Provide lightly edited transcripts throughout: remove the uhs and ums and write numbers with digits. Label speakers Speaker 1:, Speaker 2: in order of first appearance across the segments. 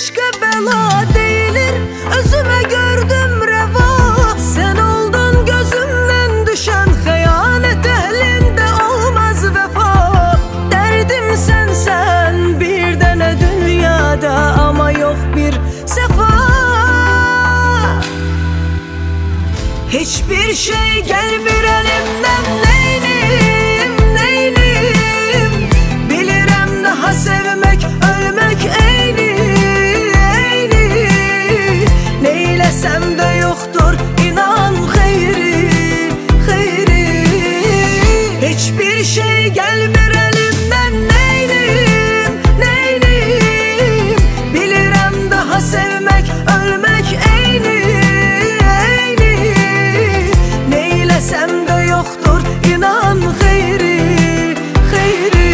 Speaker 1: eşqə bəla deyilir, özümə gördüm rəva. Sən oldun gözümdən düşən xəyanət əhlində olmaz vəfa. Dərdim sənsən bir dənə dünyada, amma yox bir səfa. Hiçbir şey gəlmir əlimdən, neyniyim, neyniyim. Bilirəm daha sevmək, ölmək eyni, eyni. Neyləsəm də yoxdur, inan xeyri, xeyri. Hiçbir şey gəlmir əlimdən, neyniyim, neyniyim. Bilirəm daha sevmək, ölmək eyni, eyni. Neyləsəm də yoxdur, inan xeyri, xeyri.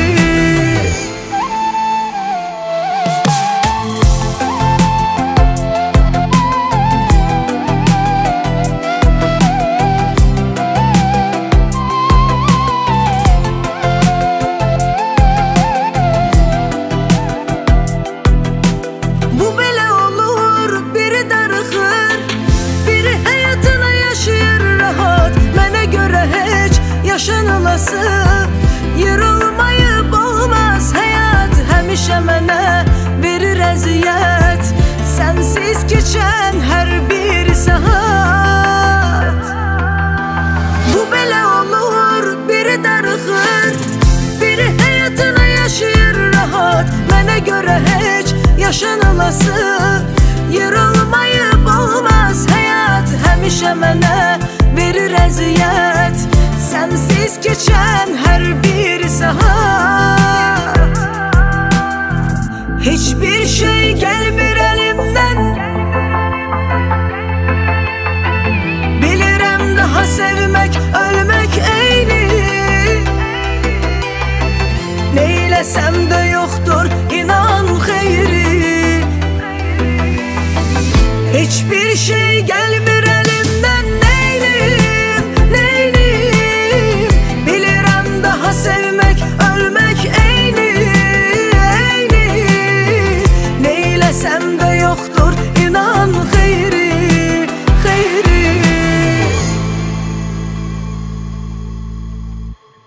Speaker 1: Bu belə olur, biri darıxır, biri həyatını yaşayır rahat. Mənə görə heç yaşanılası yer olmayıb olmaz həyat. Həmişə mənə verir əziyyət, sənsiz keçən hər bir saat. Bu belə olur, biri darıxır, biri həyatını yaşayır rahat. Mənə görə heç yaşanılası yer olmayıb olmaz həyat. Həmişə mənə verir əziyyət, sənsiz keçən hər bir saat. Hiçbir şey gəlmir əlimdən, bilirəm daha sevmək, ölmək eyni. Neyləsəm də yoxdur, inan xeyri. Hiçbir şey gəlmir